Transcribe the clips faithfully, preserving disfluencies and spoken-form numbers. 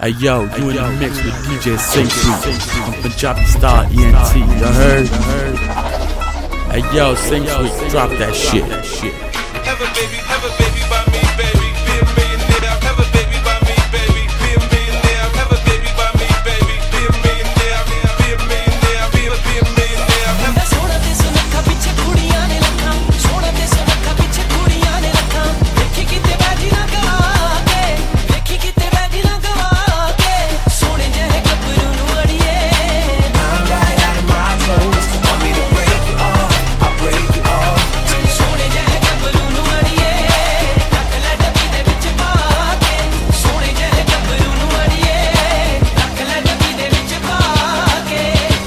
Hey yo, you in the mix with D J Saintry, I'm Punjabi Star E N T, you heard? Hey yo, Saintry, drop that shit. Have a baby, have a baby by me, baby. Be a millionaire. Have a baby by me, baby. Be a millionaire. Have a baby by me, baby. Be a millionaire. Be a millionaire. Be a be a millionaire. सोना दे सुनखा पीछे कुड़ियां ने लखा सोना दे सुनखा पीछे कुड़ियां ने लखा देखी किते बैठी ना गवा के देखी किते बैठी ना गवा के सोने जहे कपरू नु अड़िए I'm right out of my clothes want me to break you off I'll break you off सोने जहे कपरू नु अड़िए रख ले डब्बी दे विच पा के सोने जहे कपरू नु अड़िए रख ले डब्बी दे विच पा के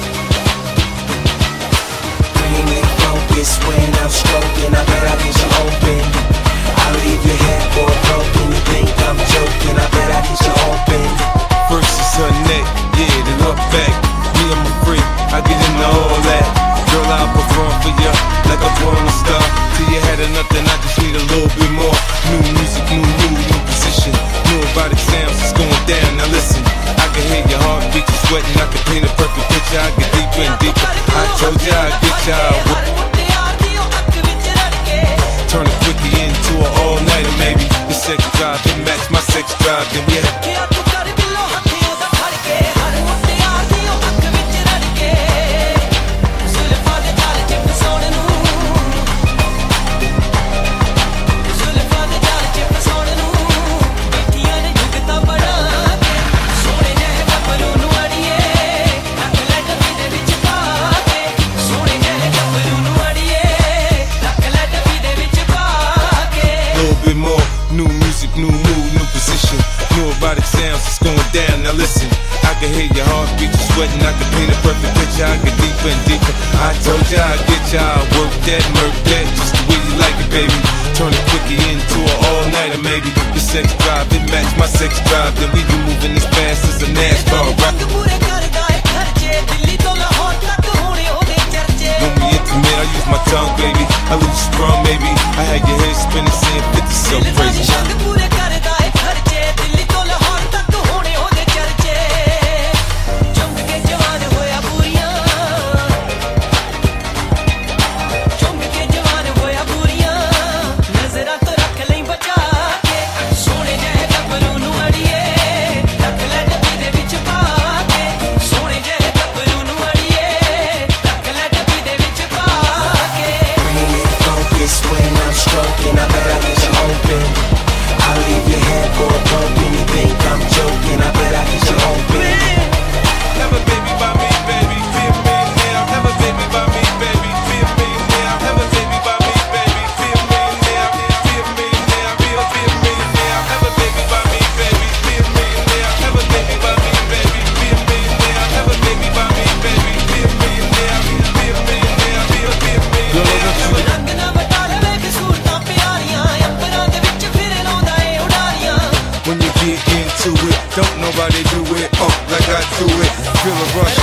Bring it focus when I'm stroking. I bet I get you open. I leave your head for broken. You think I'm joking? I bet I get you open. First is her neck, yeah, then her back. Me, I'm a freak, I get into all that. Girl, I'll perform for ya like a porn star. Till you had nothing, I just need a little bit more. New music, new mood, new position. New erotic sounds, it's going down. Now listen, I can hear your heartbeat, you sweating. I can paint a perfect picture. I get deeper and deeper. I told ya, I get ya. I turn a quickie into an all-nighter, maybe. The sex drive, it match my sex drive, then we have. New music, new mood, new position. New erotic sounds, it's going down. Now listen, I can hear your heartbeat, you sweating. I can paint a perfect picture. I get deeper and deeper. I told ya, I get ya, I work that, murk that, just the way you like it, baby. Turn a quickie into an all-nighter, maybe. The sex drive, it match my sex drive. Then we be moving as fast as a NASCAR ride. When we intimate, I use my tongue, baby. I lose strong, maybe. I had your head spinning, saying fifty so crazy. Don't nobody do it, oh, like I do it. Feel a rush.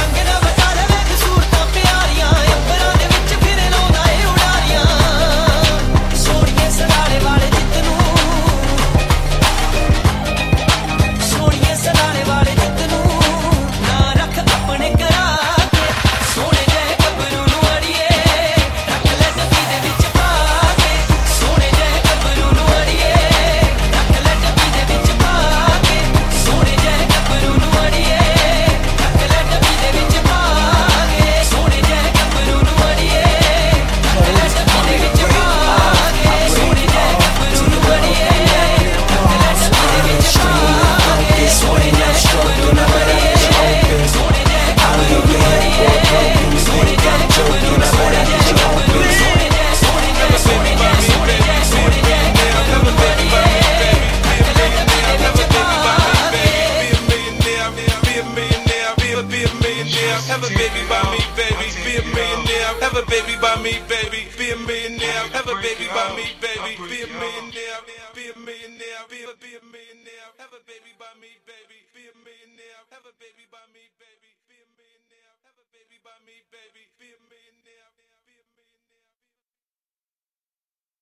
Have a baby by me, baby. Be a millionaire. Have a baby by me, baby. Be a millionaire. Have a baby by me, baby. Be a millionaire. Be a millionaire.